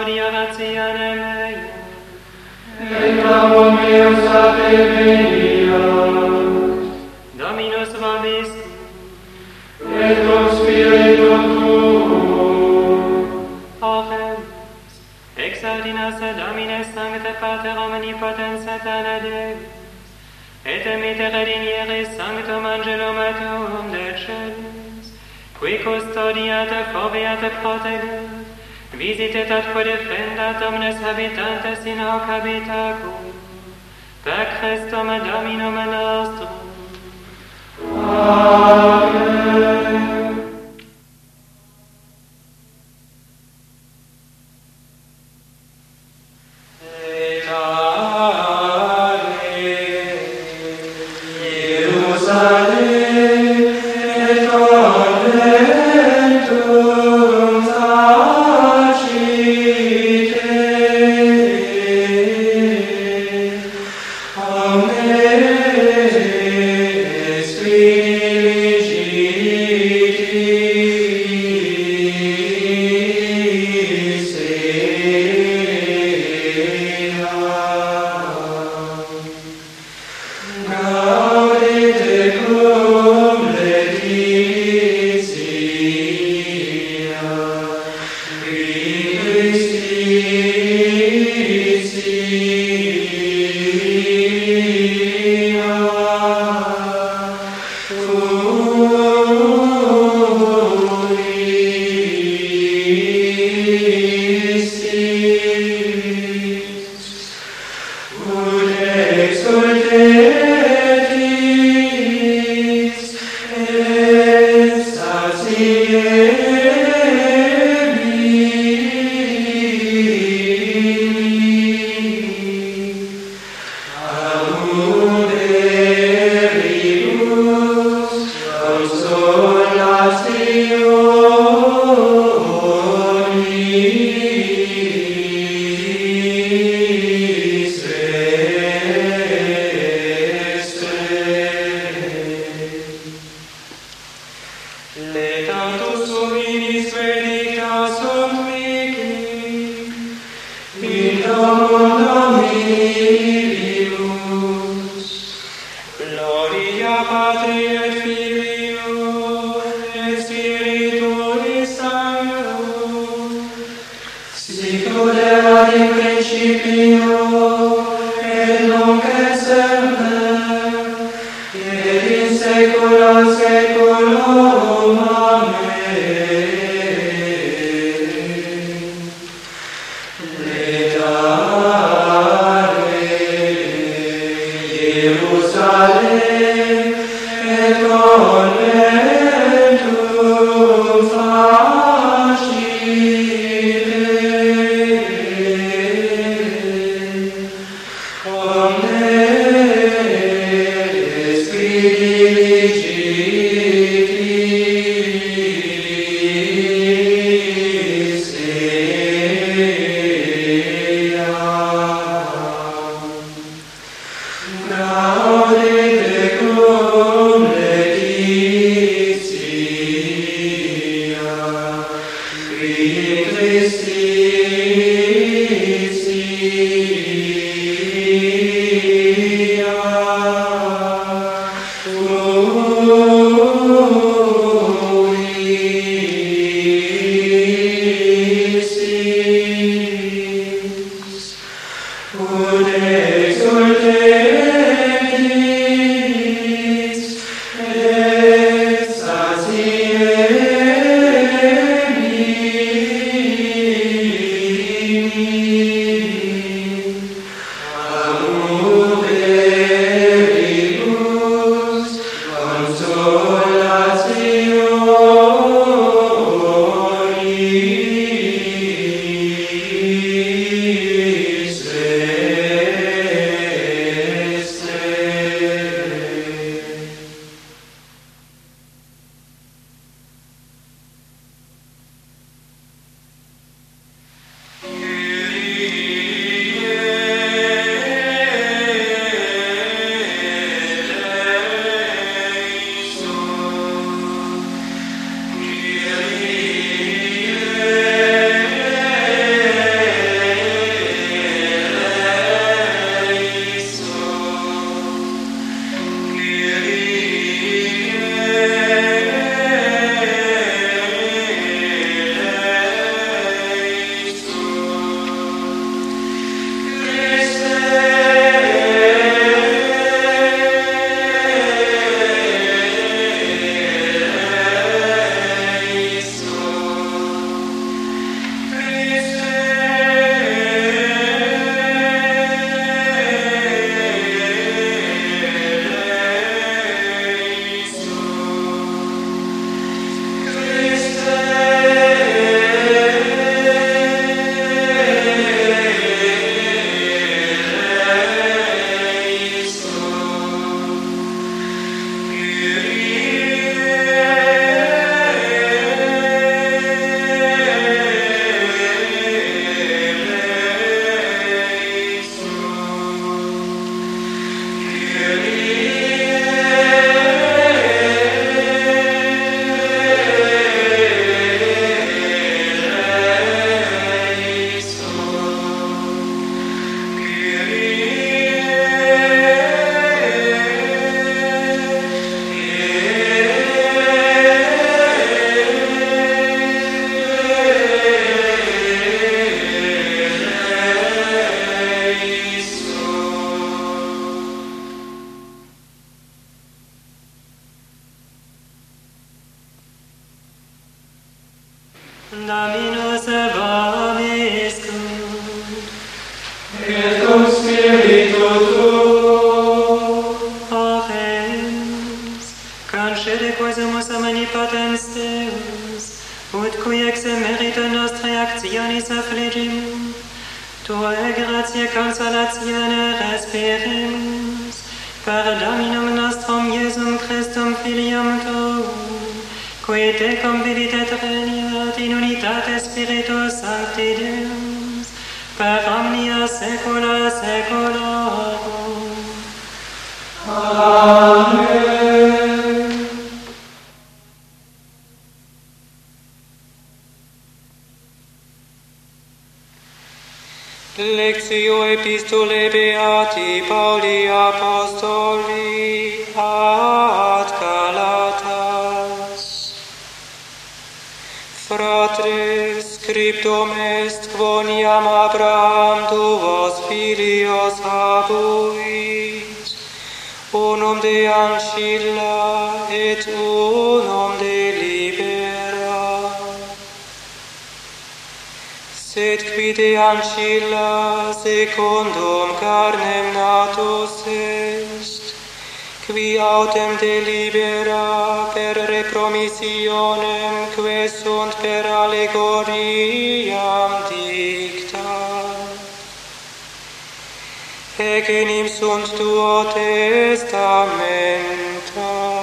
gloria gratiae meae. Et amor meus adveniat. Dominus vobis, Et cum spiritu tuo. Oremus, ex ordinas Domine Sancte Pater Omnipotens Eterna Deus, et emitere digniere Sanctum Angelum Tuum de Celis, qui custodiat, foveat, protegat, visitet ad quod defendat omnes habitantes in hoc habitacum, per Christum Dominum nostrum. Amen. tua gratia consolatione respiremus, per Dominum nostrum Iesum Christum Filium tuum, qui te convivit et regnat in unitate Spiritus Sancti Deus, per omnia saecula saeculorum. Amen. Lectio Epistolae Beati Pauli Apostoli ad Galatas. Fratres, scriptum est quoniam Abraham tuos filios habuit, unum de ancilla et unum de libera. Sed qui de ancilla secundum carnem natus est, qui autem de libera per repromissionem que sunt per allegoriam dicta. Ec enim sunt tuo testamenta.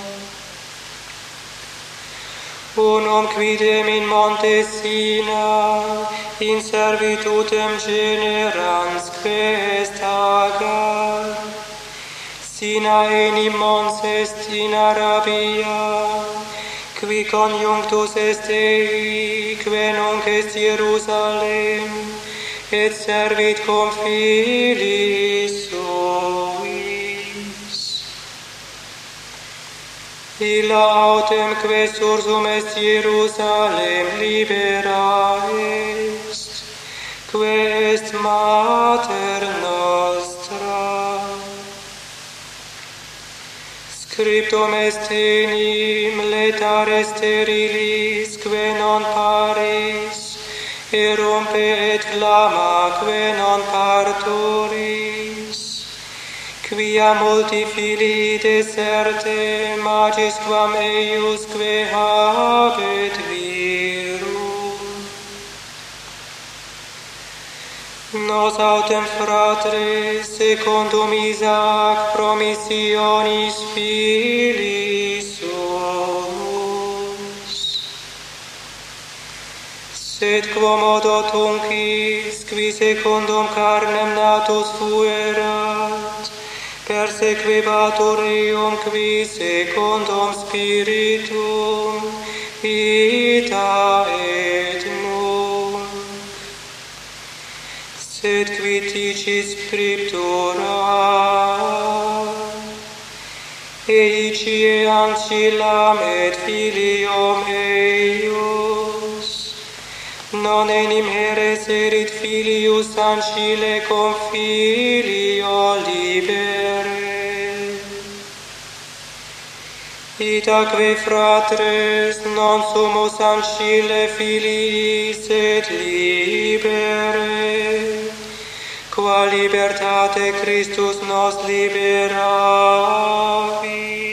Unum quidem in monte Sina, in servitutem generans que est Agar. Sina enim mons est in Arabia, qui conjunctus est ei, que nunc est Jerusalem, et servit cum filis suis. Illa autem que sursum est Jerusalem libera est, que est mater nostra. Scriptum est enim letare sterilis, que non paris, erumpe et clama, que non parturis, quia multi filii deserte magis quam eius que habet virum. Nos autem fratres secundum Isaac promissionis filis sumus. Sed quomodo tuncis, qui secundum carnem natus fuerat, persequebatur eum qui secundum spiritum ita et nunc. Sed qui ticis scriptura eicie ancillam et filium eius, non enim heres erit filius ancille cum filio libere. Itaque fratres non sumus ancille filiis et libere, qua libertate Christus nos liberavit.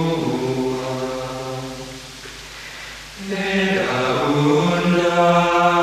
Unda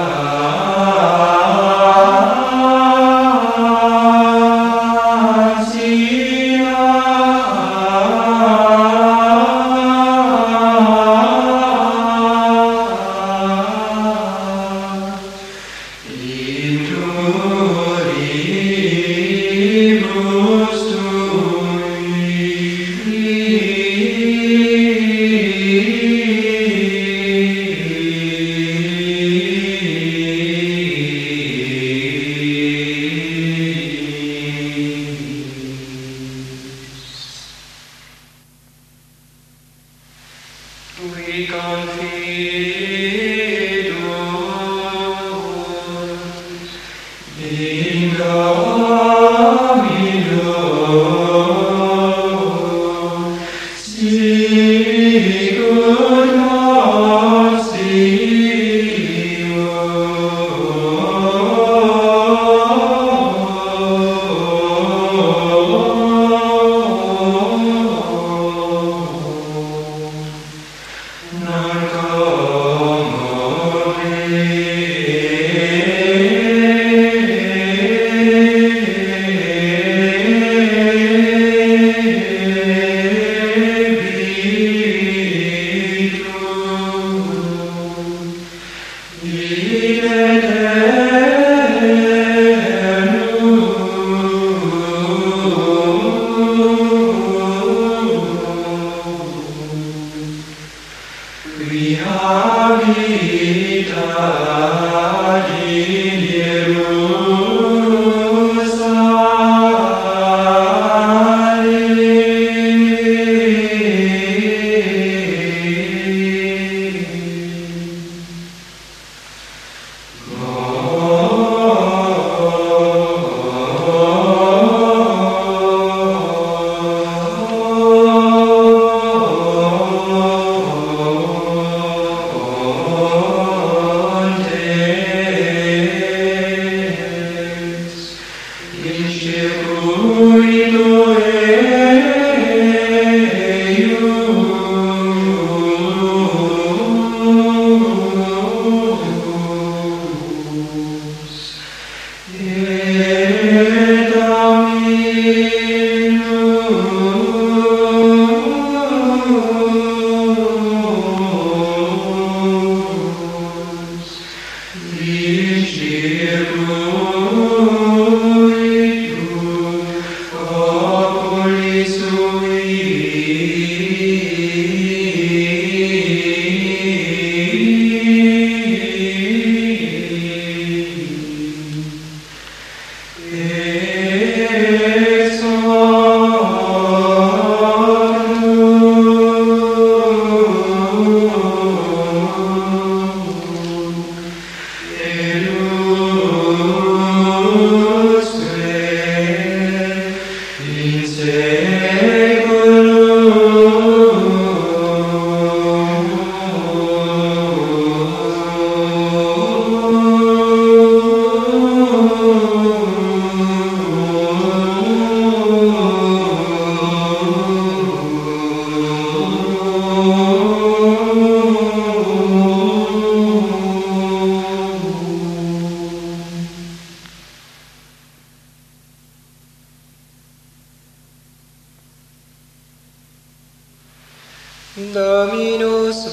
Dominus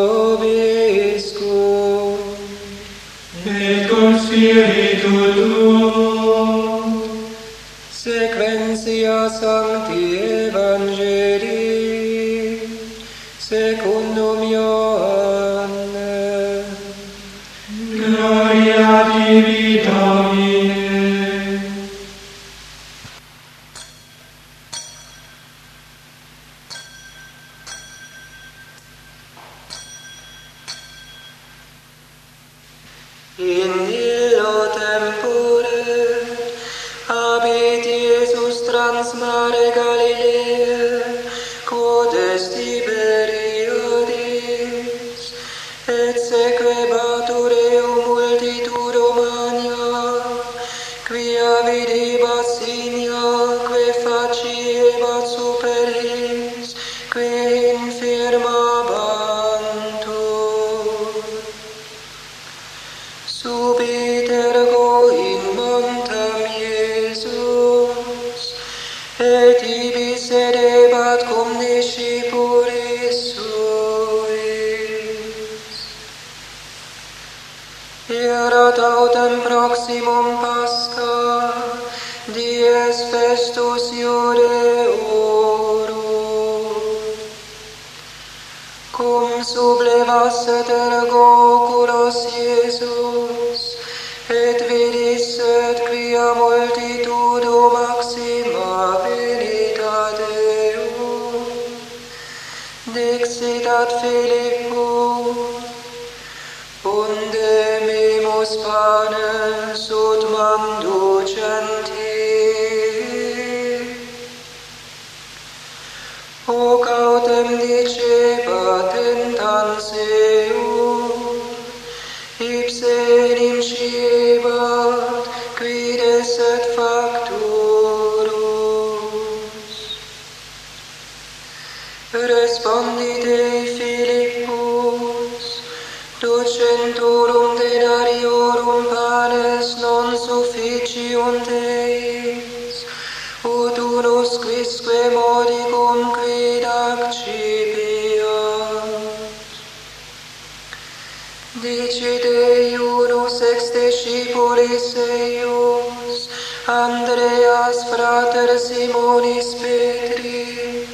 vobiscum, et cum spiritu tuo, sequentia Sancti Evangelii, secundum Ioanne. gloria tibi, Domine. In illo tempore habit Iesus trans mare Galileae, quod est Tiberiadis, et sequebatur eum multitudo magna, quia videbat signa, que faciebat super his, que infirmabantur. Subit ergo in montem Iesus, et ibi sedebat cum discipulis suis. Erat autem proximum Pascha, dies festus Iudeorum. Cum sublevasset ergo oculos Iesus, et vidisset quia multitudo maxima venitat eum, dixit ad Philippum, unde mimus panes ut manducenti. Hoc autem dicebat tentans eum, ipse enim sciebat, quid esset facturus. Respondit ei Philippus, ducentorum denariorum panes non sufficiunt eis, ut unus quisque modicum quid accipiat. Dicit Iunus ex discipulis eius, Andreas frater Simonis Petri,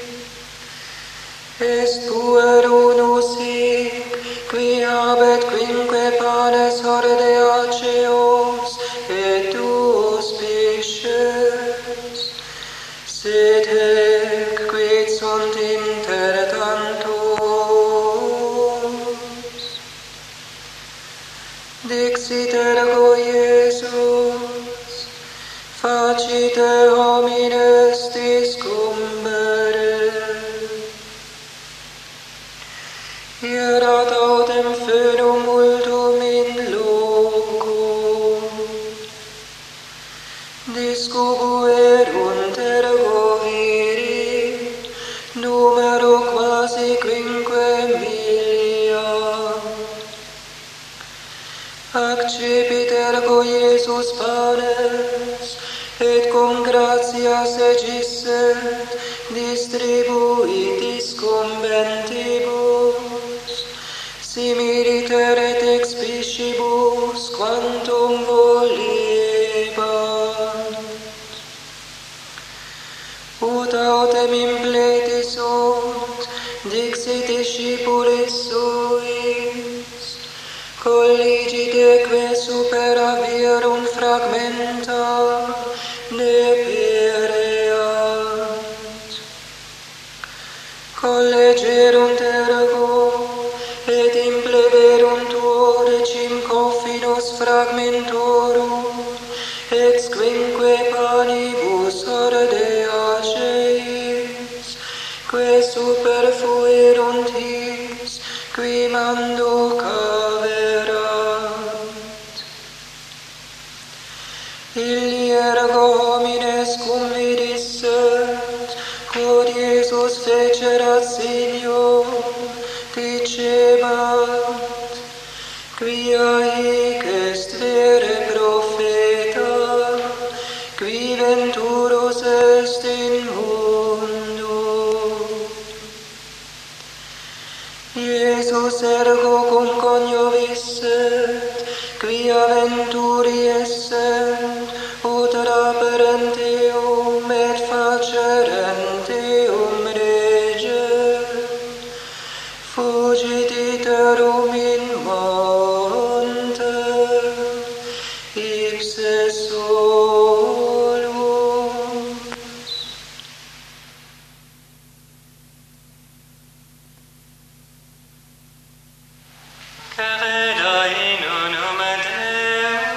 est puer unus hic, qui habet quinque panes horde aceos, et duos pisces, sed hec quid sunt inter tantos. Dixit ergo Iesus, facite homines discumbere. Ierat autem fönum multum in loco, discubuerunt ergo viri, numero quasi quinque milia. Accepit ergo Iesus panes, et cum gratias egisset, distribuit discumbentibus, similiteret ex piscibus quantum volebant. Ut autem impleti sunt, dixit discipulis suis, colligiteque supera virum fragmenta ne pereat. Collegerunt ergo, et impleverunt decim coffinos fragmentorum, ex quinque panibus horde aceis, que superfuerunt his, qui mando caverat. Illi ergo homines cum vidisset, quod Iesus fecerat signium, dicebat, quia hic est vere profeta, qui venturus est in mundo. Iesus ergo cum coniovisset, quia venturi essent, ut raperent eum et facerent eum rege, fugit iterum in monte, ipse solus. Careda in unum Deo,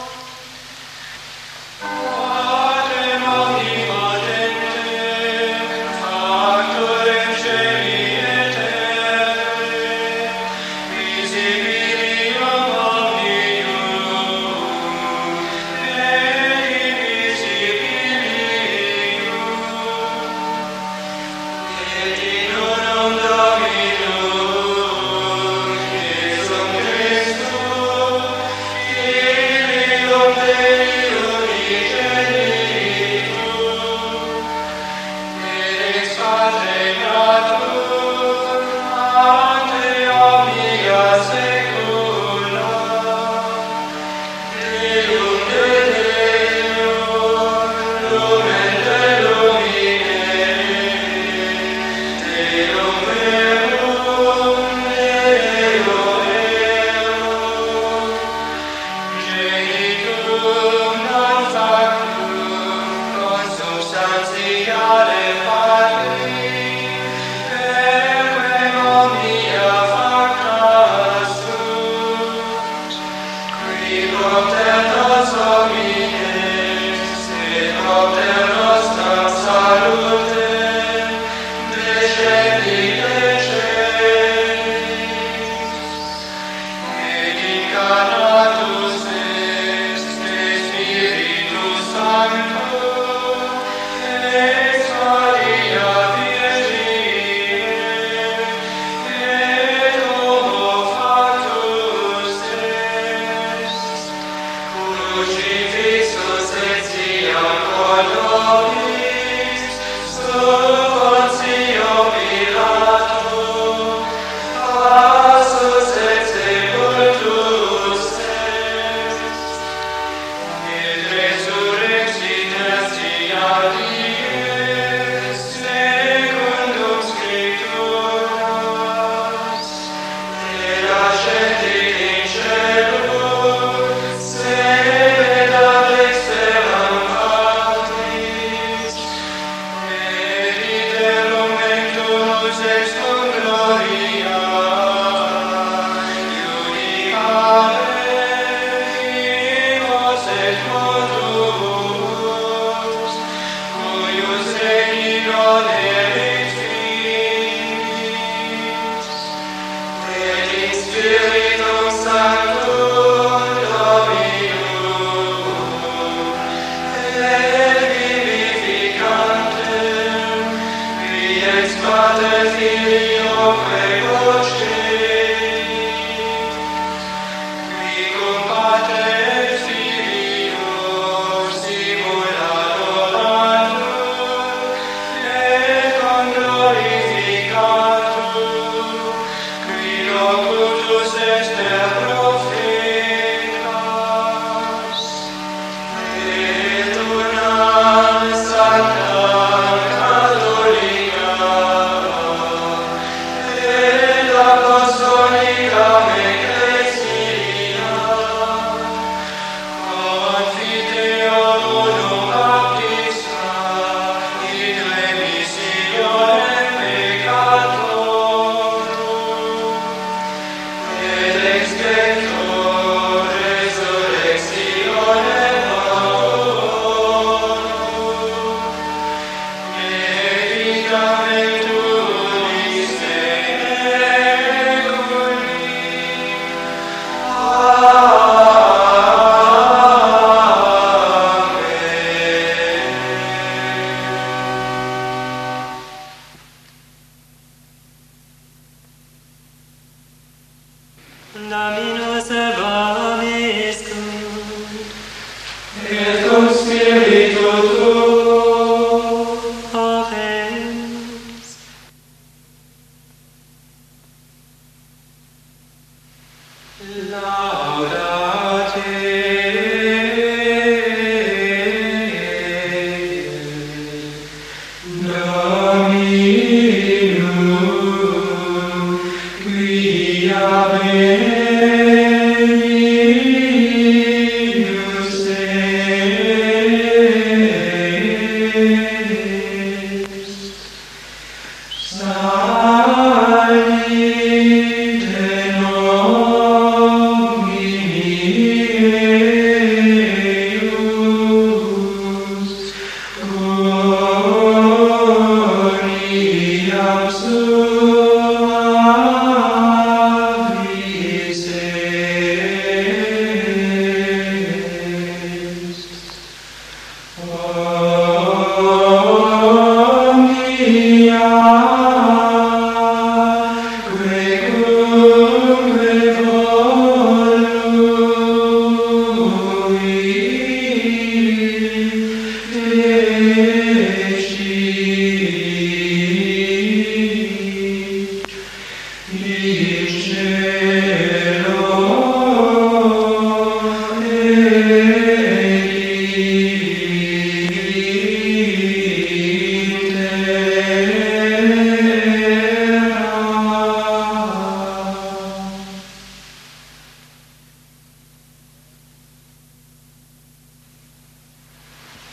Patrem omnipotentem, factorem celi et terrae, visibilium omnium, et invisibilium, et in unum Dominum, Iesum Christum, Filium Dei unigenitum, et ex Patre natum, ante omnia saecula, Deum de Deum, lumen de lumine, Deum verum, Deo eum, genitum non factum, consubstantiale Patri, perquem omnia facta sunt, qui propter nos homines, et propter nostram salutem, descendit et incarnatus est Spiritus Sancto, ex Maria Virgine, et homo factus est, crucifixus et siam colonis, sub Pontio Pilato, passus et sepultus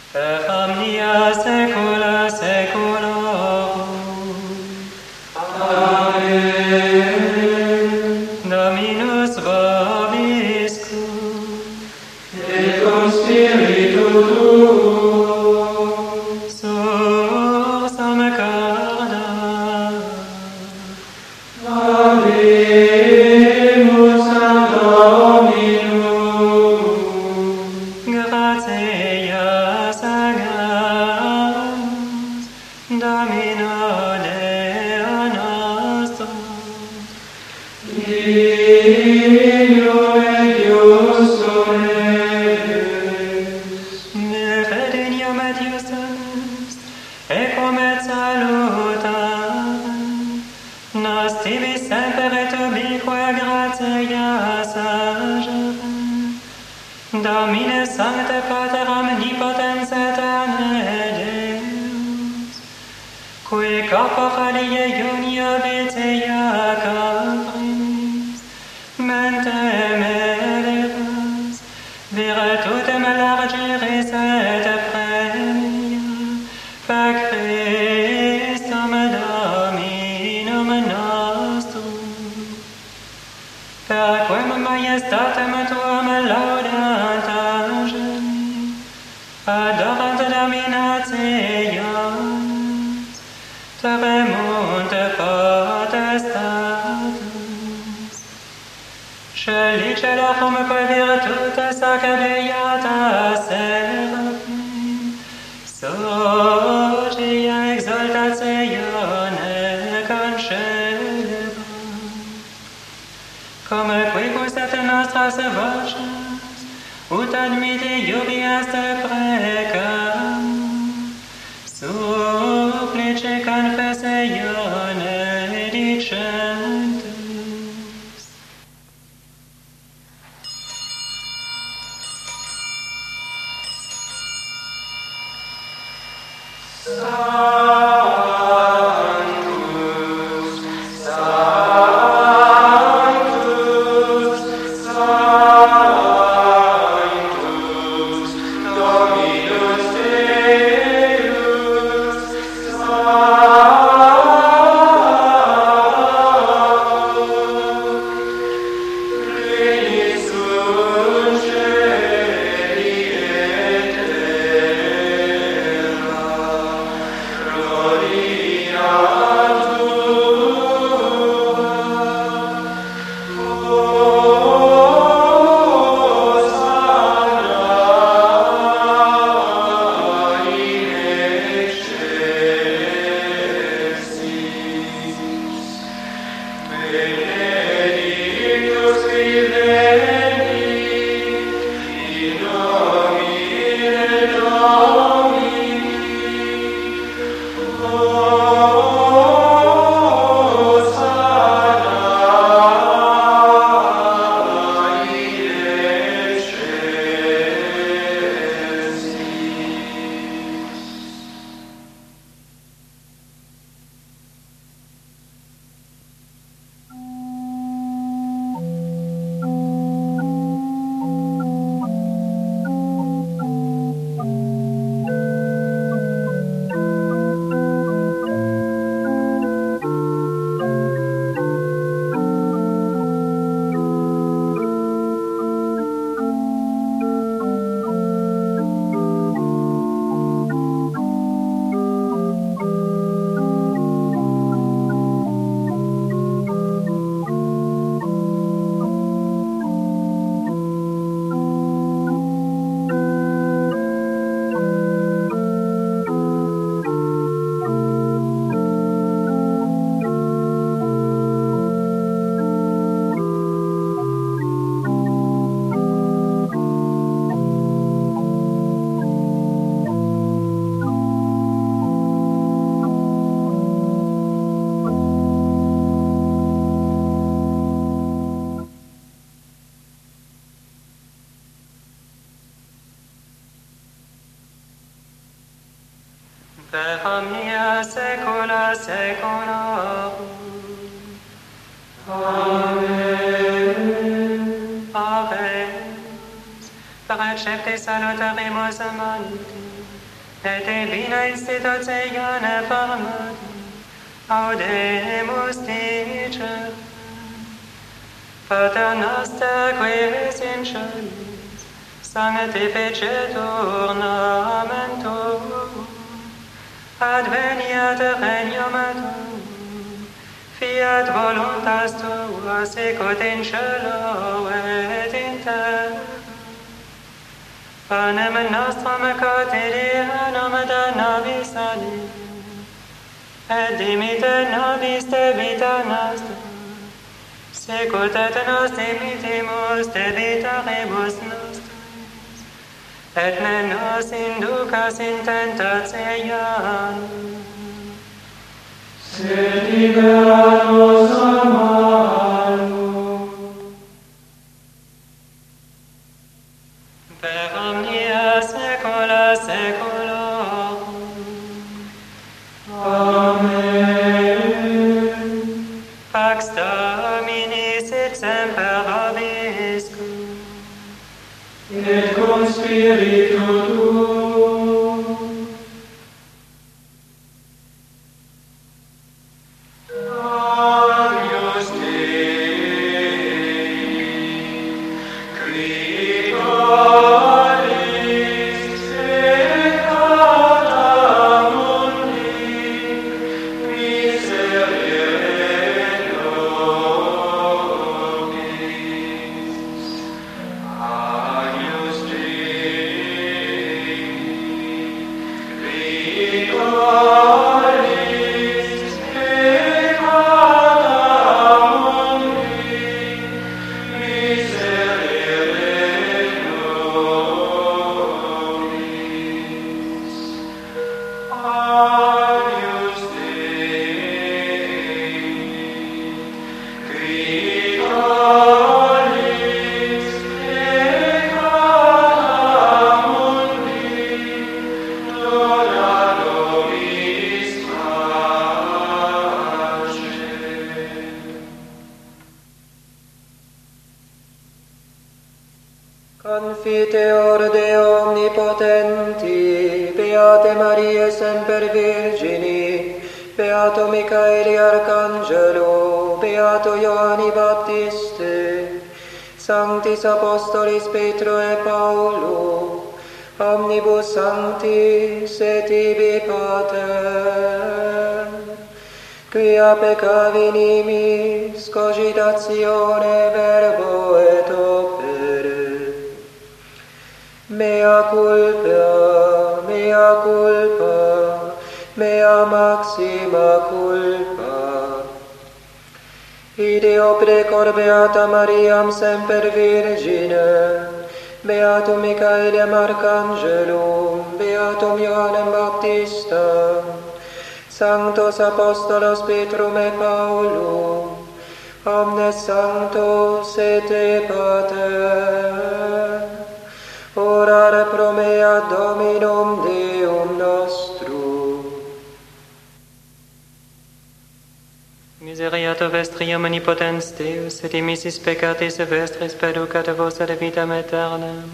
per omnia saecula saeculorum. Amen. Dominus vobiscum. Et cum spiritu tuo. Sursum corda. Habemus ad Dominum. Gratias agamos, Domino Deo nostro. Dignum et iustum est. Defedium et justus, ecum et salutam, nos tibi semper et ubique gratias agerem. Domine Sancte Pater omnipotens aeterne Deus, qui corporalia unio vitia copris, mentem eleras, virtutem largiris et premia, per Christum Dominum nostrum, per quem majestatem tuam laudant angeli, adorant dominationes, tremunt potestates, sceli celorum per virtutes ac beata serafim, socia exaltatione concelebant, come quibus et nostras voces, ut admite iubias te precam, supplice confessione dicentes. Sanctus, Sanctus, Sanctus, Dominus Deus, Sanctus, Regis sunt caeli et terra, gloria tua, in excelsis, benedictus viveni, in nomine Domini, Hosanna in excelsis. Per omnia saecula saeculorum. Amen. Ave, per accepte salutaremus amanti, et divina institutione formatum, audemus dicere, Pater noster, qui es in celis, sanctificetur nomen tuum, adveniat regnum tuum, fiat voluntas tua sicut in cielo et in terra. Panem nostrum quotidianum da nobis hodie, et dimite nobis debita nostra, sicut et nos dimitimus debitoribus nostris, et ne nos inducas in tentationem, sed libera nos a malo. per omnia saecula saeculorum. Amen. Pax Domini sit semper vobiscum. Et cum spiritu tuum. Agnus Dei, qui tollis peccata mundi, miserere nobis. Agnus Dei, qui tollis peccata mundi, miserere nobis. Agnus Dei, qui tollis peccata mundi, dona nobis pace. Confiteor de omnipotenti, Beate Mariae semper Virgini, Beato Michaeli Arcangelo, Beato Ioanni Baptiste, Sanctis Apostolis Petro e Paulo, omnibus sanctis et ibi Pater, quia peccavi nimis cogitatione verbo et opere. Mea culpa, mea culpa, mea maxima culpa. Ideo precor Beata Mariam semper Virgine, Beatum Michaelem Arcangelum, Beatum Ioannem Baptista, Sanctos Apostolos Petrum et Paulum, omnes sanctos et te Pater, orare pro me ad Dominum Deum nostrum. Miseriato vestrium omnipotens Deus, et dimissis peccatis vestris perducata vos ad vitam aeternam.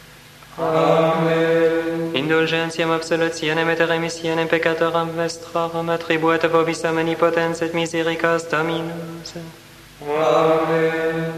Amen. Indulgentiam absolutionem et remissionem peccatorum vestrorum attribuata vobis omnipotens et misericors Dominus. Amen.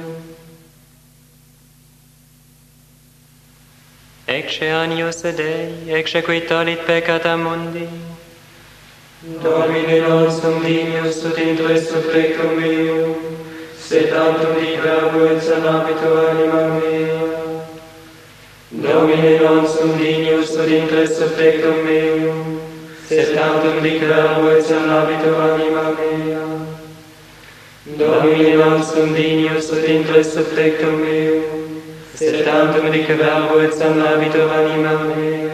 Ecce agnus Dei, ecce qui tollit peccata mundi. Domine nostrum dignus ut intres suffectum meum, sed tantum dic verbo et sanabitur anima mea. Domine nostrum dignus ut intres suffectum meum, sed tantum dic verbo et sanabitur anima mea. Domine nostrum dignus ut intres suffectum meum, sed tantum dic verbo et sanabitur anima mea.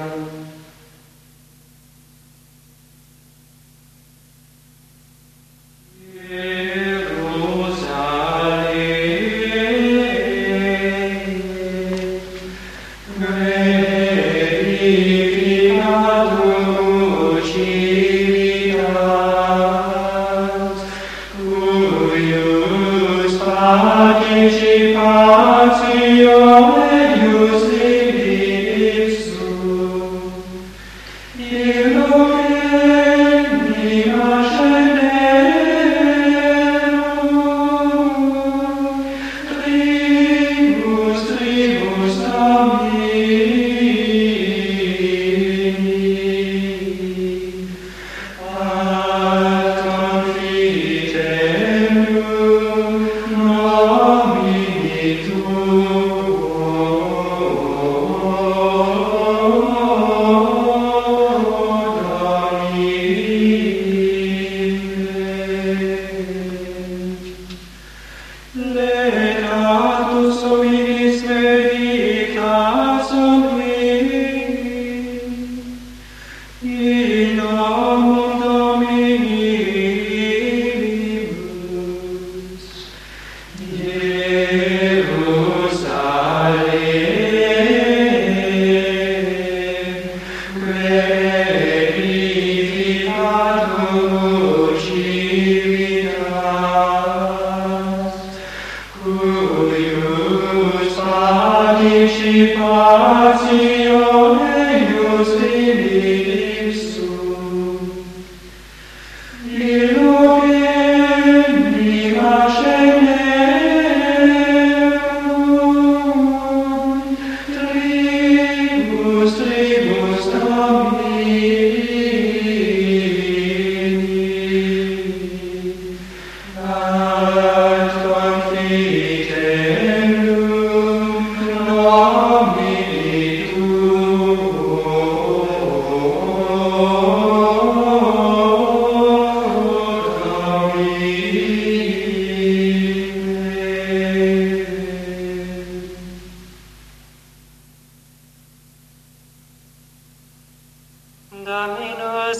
Dominus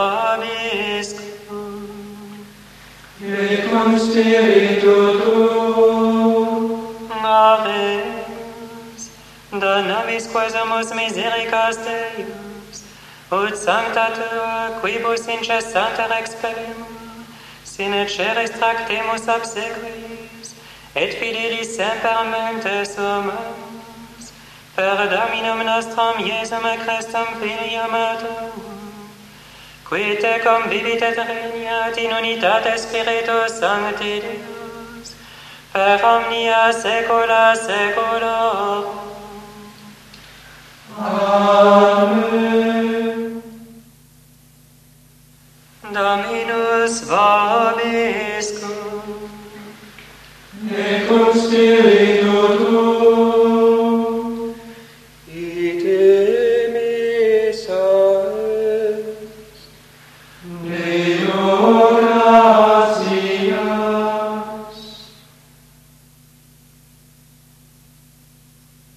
vobiscum. Et cum spiritu tuo. Oremus, dona nobis quaesumus misericors Deus, ut sancta tua, quibus incessanter expellimus, sine ceres tractemus obsequiis, et fidelis semper mentes sumus, per Dominum nostrum Iesum Christum Filium tuum, qui tecum vivit et regnat in unitate Spiritus Sancti Deus, per omnia saecula saeculorum. Amen. Dominus vobiscum. Et cum spiritu tuo. Ite missa est. Deo gratias.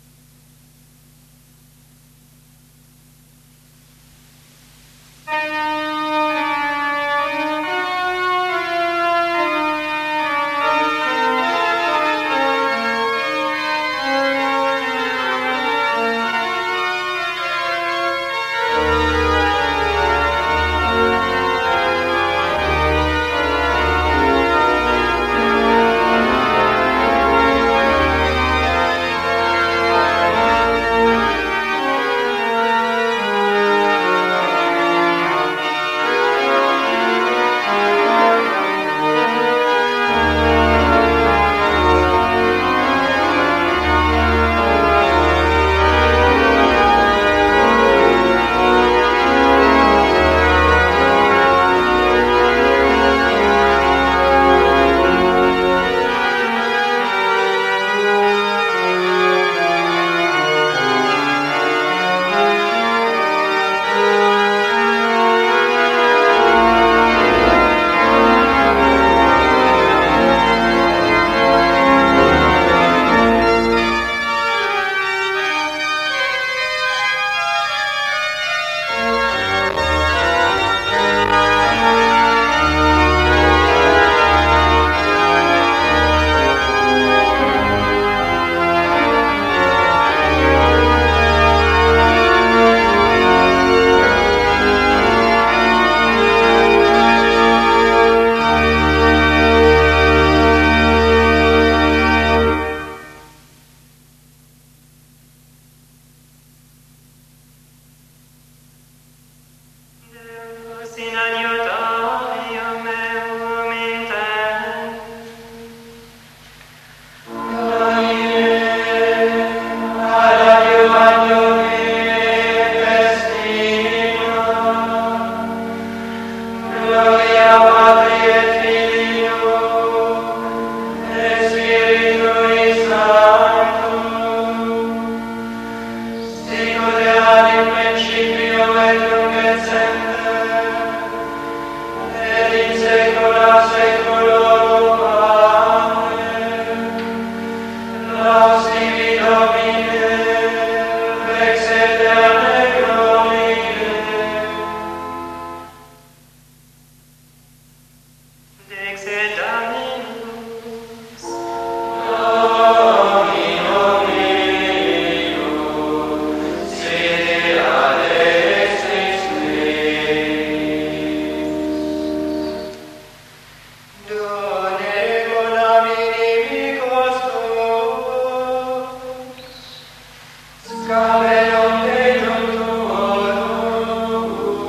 Scaverum Deum tuorum,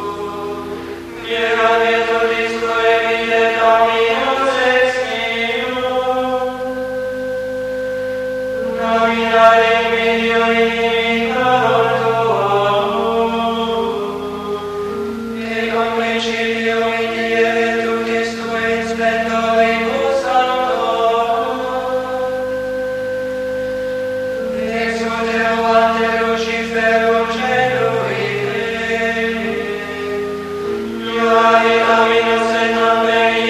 Viera virtutis tuae vitae Dominus extimus, nominale medio inimicarum tuorum, et cum principio in die virtutis tuae in splendoribus sanctorum, exuterum ante Luciferum celui Dei, Ioari Dominus et Amberi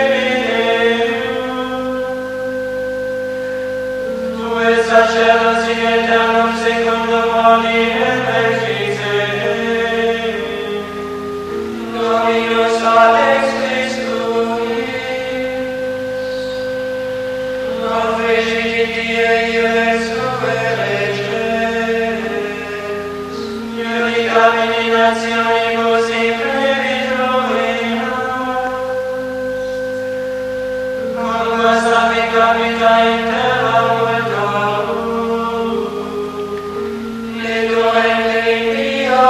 Evideum, Tue sacerdosi aeternum secundum ordinem Melchizedek, Dominus Alex Christus, non fecit in die iurex Iudicamini nationibus implevit ruinas, conquas apit capita in terra multorum, et durante impia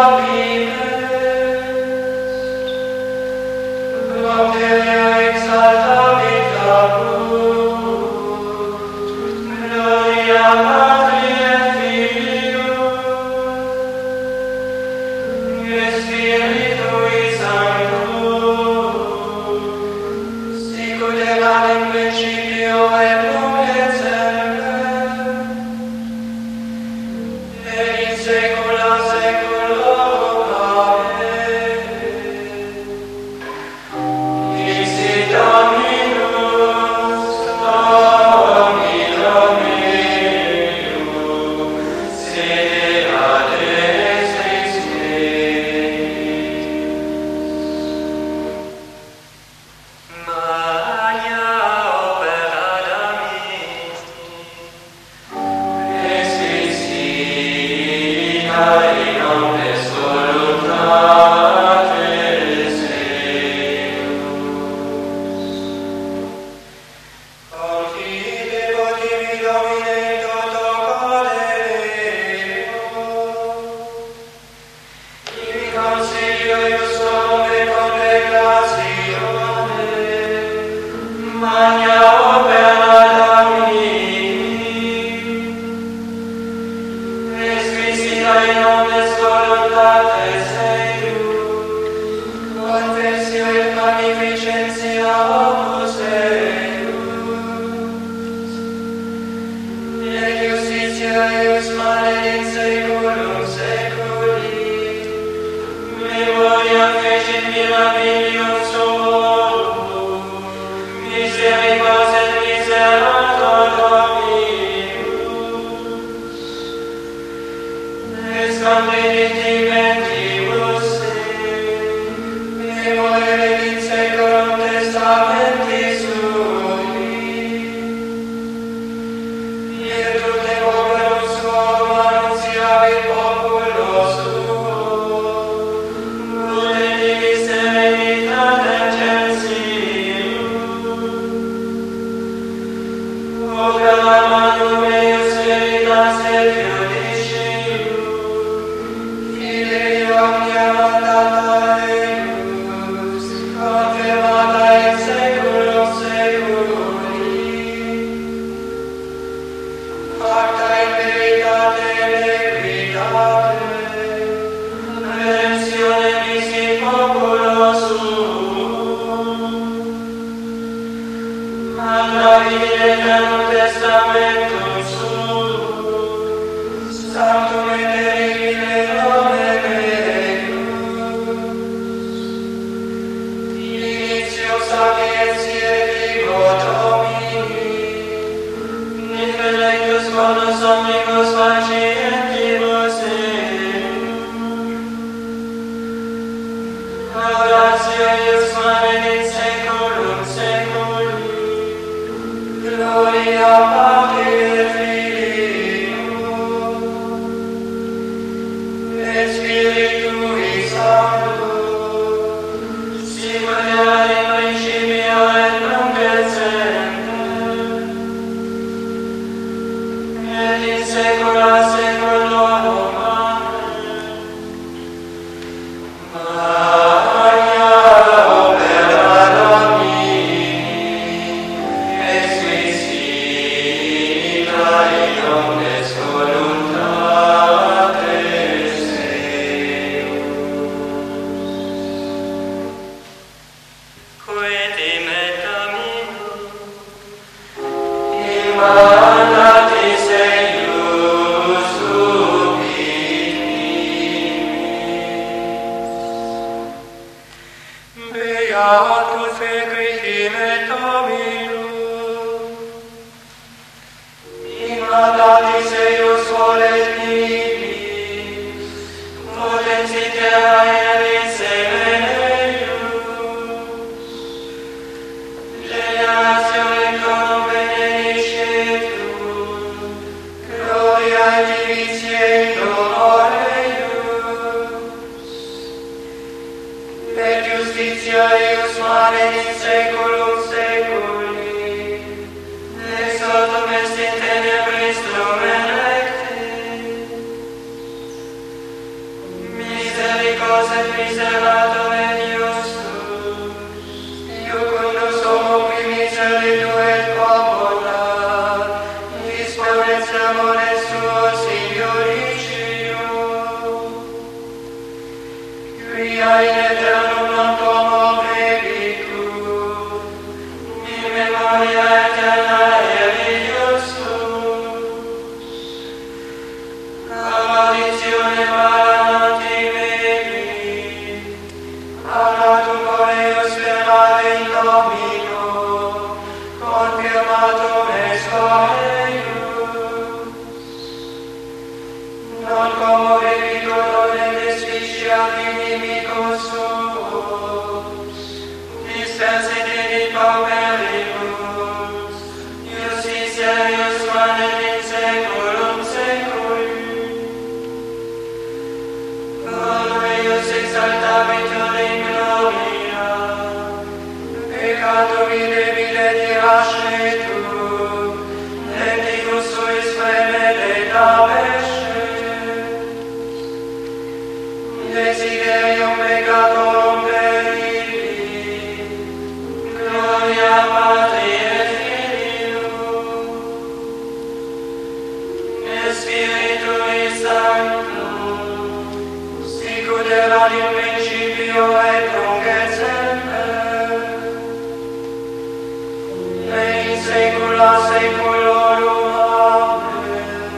vivest, propterio exaltavit caput, gloria Patri et Filio, Spiritui Sancto, sicut erat in principio et nunc et semper, et in saecula saeculorum. Amen. Dixit Dominus, Domino meum, sede ad extris Magna opera Domini, Exquisita in omnes voluntates eius. Confide potimi Domine toto cadeo, ibi consilio iusum et congregatione, magna opera Domini, exquisita in omnes voluntates eius, confessio et magnificentia opus eius, et justitia eius maledit saeculum saeculi, memoria fecit mirabilium suorum, misericors et miserator Dominus, excondit inventibus memorare in saeculum testamenti sui, virtute operum suum annunciavit populo suo, ut et divis serenitatem censilium, opera manum eius veritas et judicium, fidei omnia mandata eius, confirmata in saeculum saeculi, facta in veritate et equitate, redemptione misi populo suum, mandavi aeternum testamentum suum, sanctum et terribile nomen eius, initio sapientiae figo Domini, intellectus bonus omnibus facientibus eius, laudatio eius maledit saeculum saeculi, gloria Patri et Filio, fiatus fecrim et Dominum. Immatatis eius volet nihis, potens in terra eris semen eius. Generatione corum benediscetur, gloria et divitia in honor eius. Et justitia eius manet in saeculum saeculi, ex autem est in tenebris lumen recte. Misericors et miserator et justus, iucundus homo qui miseritu et commoda, disponens sermones tuos in judicium. Quia in aeternum non commovebicum, in memoria eterna eri justus. A malitione malanti mebi, alatum coreus sperare in Domino, confirmatum est eius. Non commovebitur non despicia inimicus suos, dispenset in pauperibus, justitia eius manet in saeculum saeculi. Quod eius exaltabitur in gloria, peccatum indebile dirascetur, et icus suis premedet abescet. Desiderium peccatorum peribili, gloria Patri et Filio, et Spiritui Sancto, sicut erat in principio et nunc et semper, et in saecula saeculorum. Amen.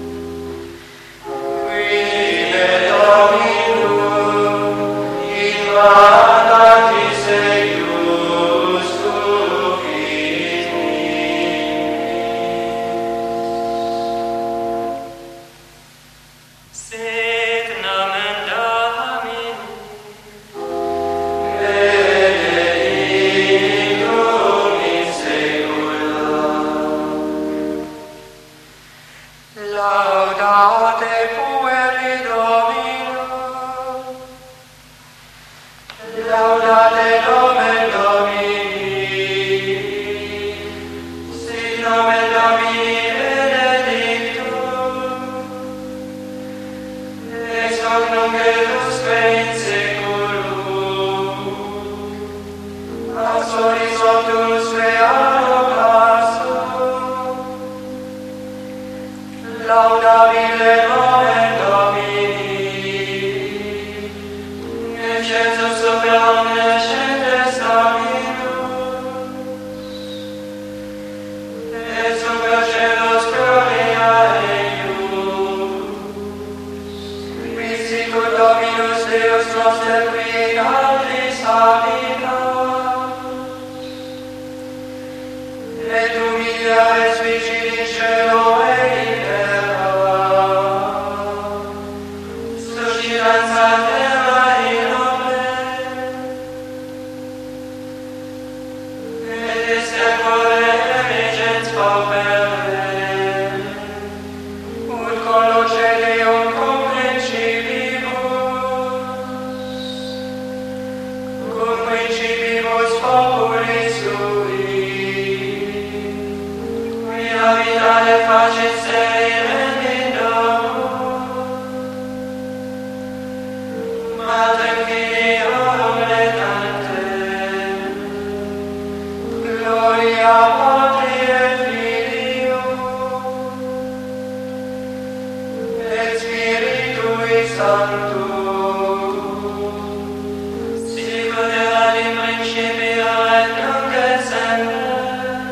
Qui Dominum, invadatis eius sufficis Sit nomen Domini. benedictum in saecula. Laudate pueri Domino, laudate nomen Domini, sit nomen Domini benedictum, ex hoc nunc et usque in saeculum, as horizontus realo passo. Laudabile nomen Domini, excelsus super omnes gentes Dominus, et super celos gloria eius. Qui sicut Dominus Deus noster qui in altis habitat, et humilia res vigil in cielo et in terra. Suscitanza terra in omen, et estercore emergens pauperem, ut colloce Deum cum principibus populi sui, quia vitale facit serire in domus, Matrem Filiorum legantem, gloria Patri et Filio, et Spiritui Sancto, sicut erat in principio et nunc et semper,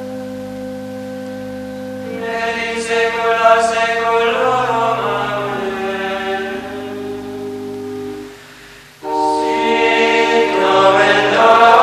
et in saecula saeculorum. Amen. Sit nomen Domini.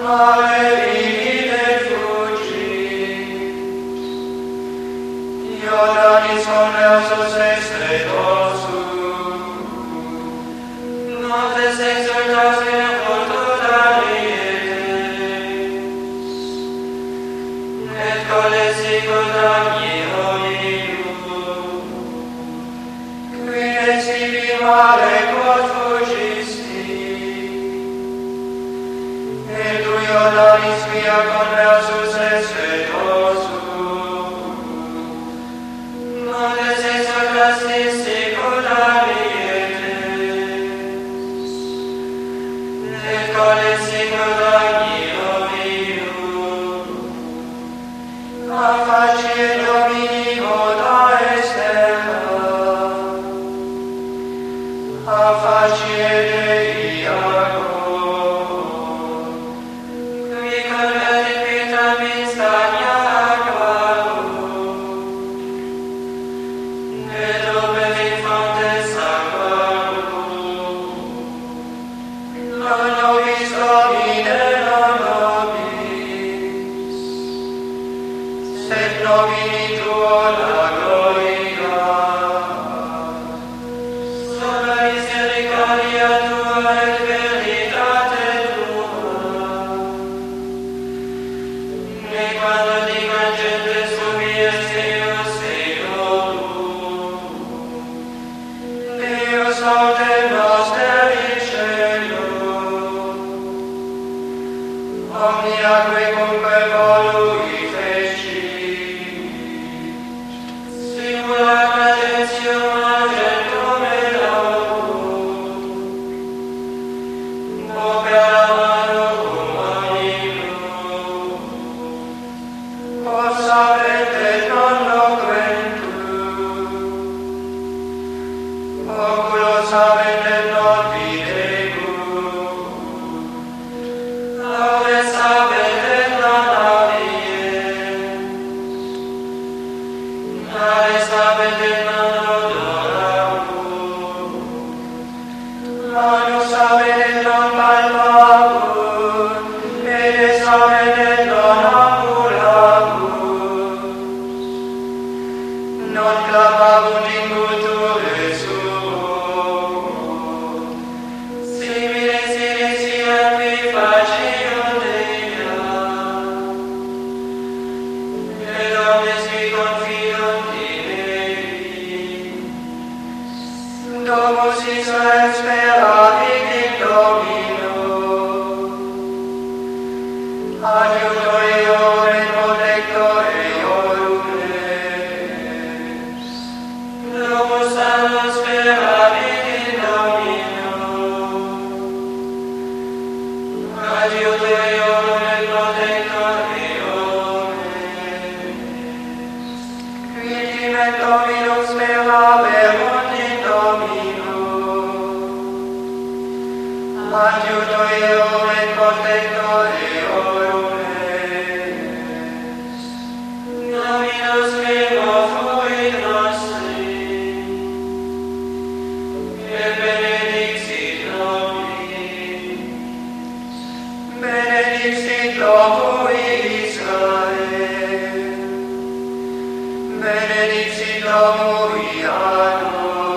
mare vivide fugit, Iodanis conversus est retosus, notes exultas in vultu darietes, et coles sicut agio illum, quid exhibi mare quod fugisti, et tu Iodanis quia conversus est retosus, notes exultas sicut arietes, et coles sicut agio illum, a facie Domini moda externa, a facie Dei agor, qui convertit Petram in stagna aquarum, et rubet in fontes aquarum, non nobis Domine, non nobis, sed nomini tuo la gloria, sola misericordia tua et veritate tua, ne quando dican gentes subies Deus Deorum, Deus autem noster in cielo, omniaque cumque volui fecit, simula cadentium argentum et aurum, opera manuum omnium, quos sapent et non loquentur, oculos sapent et non videtur, audes sapent et non audiens, nares sapent et non odoratur, manus sapent et non palpabur, pedes sapent et non ambulatur, non clamabunt in culture suum, simile silencia qui faciunt Dea, et omnes qui confidunt in Eis, domus Israel speravit in Domino, adiutor eorum et protector eorum est, domus salus speravit in Domino, adiutor eorum et protector eorum est, quid et Dominum speraverunt in Domino, adiutor eorum et protector eorum est, Dominus primo fuit nostri, et benedixit nobis, benedixit Domui Israel, benedixit Domui anno,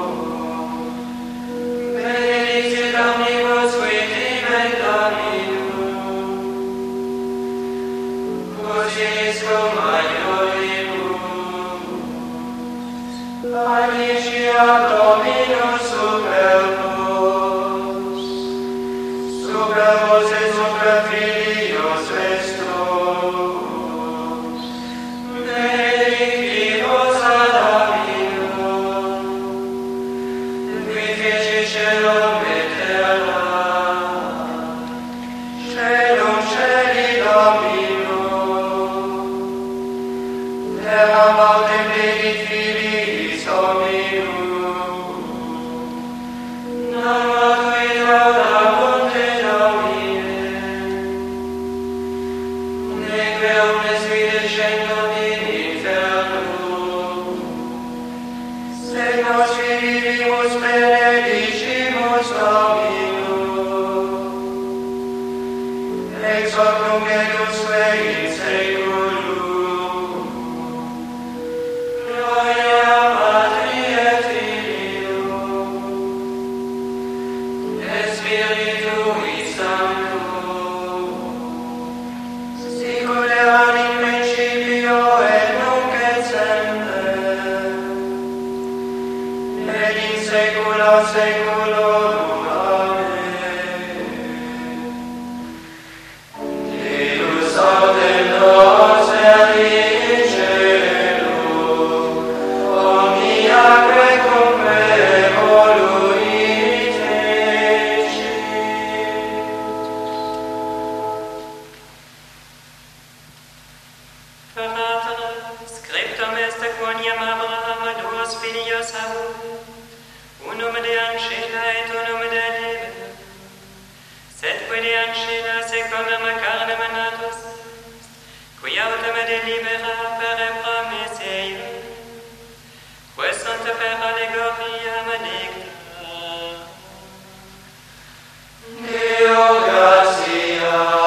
benedixit omnibus qui timet Dominum, Usiniscum maioribus, anicia Dominus superbos, superbos et super filios vestros, benedictivos ad Dominum, qui feci celum et terra, celum celi Dominum, terra autem dedit filiis Dominum, non motuit laudamunt et Domine, neque omnes videscendunt in infernum, sed nos vivimus benedicimus Dominum, ex hoc nunc et usque in seculum. Gloria Patri et Filio, et Spiritui Sancto, sicut erat in principio et nunc et semper, et in saecula saeculorum. Amen. Deus autem noster in cielo, omniaque cumque voluit fecit. Pater, scriptum est quoniam Abraham duos filios habut, unum de ancella et unum de liber, sed qui de ancella secundum carnem natus est, qui autem de libera per promesse eius, quae sunt per allegoria maligna. Deo gratias.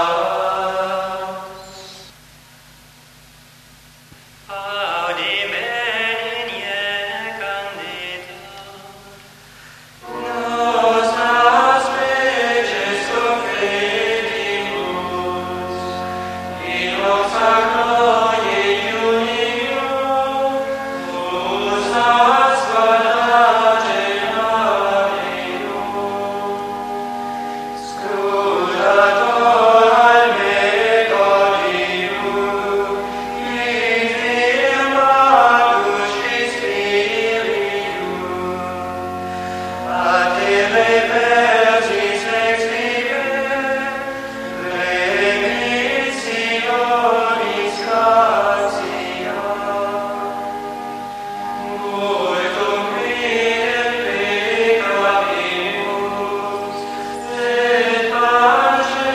Audim benigne candida, Nos aspeces confedimus, in hoc sacro Iunium, usas quadragenarium, scrutator alme Gaudium, in firmatus Spiritum, Ate reversis ex liber, remissionis gratia. Multum quidem peccabimus, et pace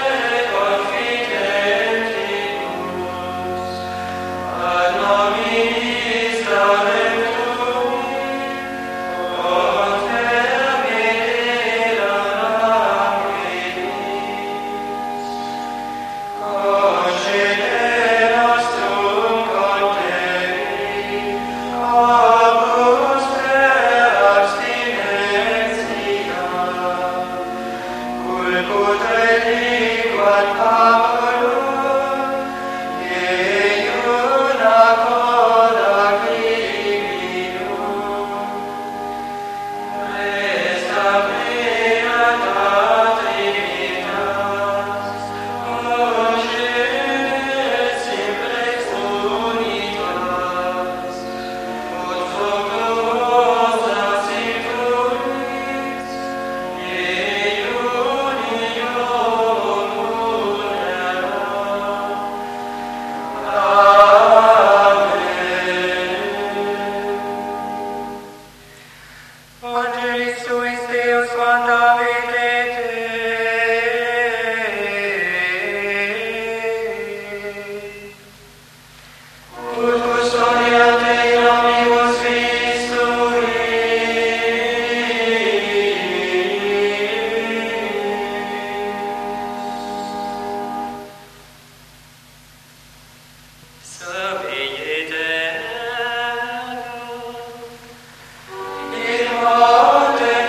confidentibus, ad nominis Sanctum, od termine languidis. Concede nostrum contevi, opus per abstinentia, culput reliquat Paulum, eiuna coda criminum. Resta beata Trinitas, Hoces simplex unitas, ut fructuosas in fruis, Iunium munera. Amen. Angelis tuis Deus mandavit et ut custodiat in omnibus fiis tuis. Sapiet ergo, in montem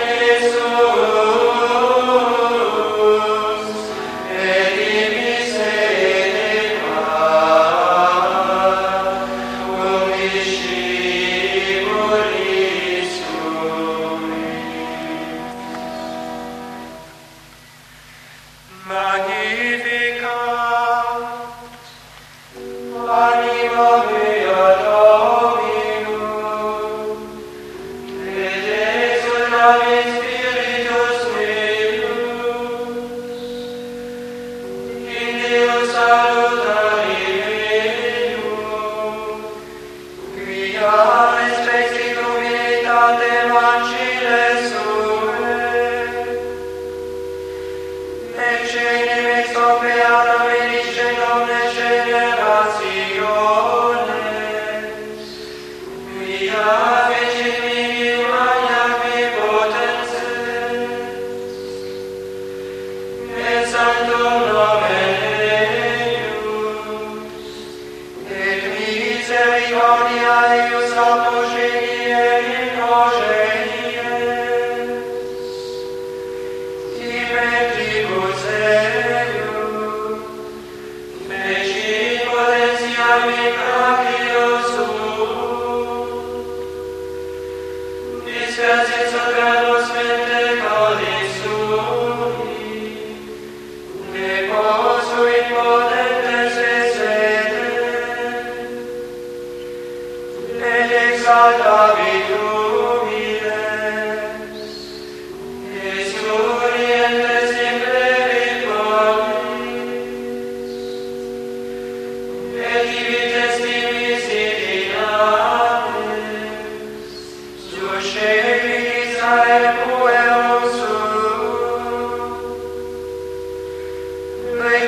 Iesus, et in misericorde, cum discipulis tuis. Magnificat anima mea Dominum, et exultavit spiritus meus, in Deo salutari Deum, quia respexit humilitatem ancile sue, et cenim ex opere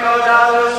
peccatus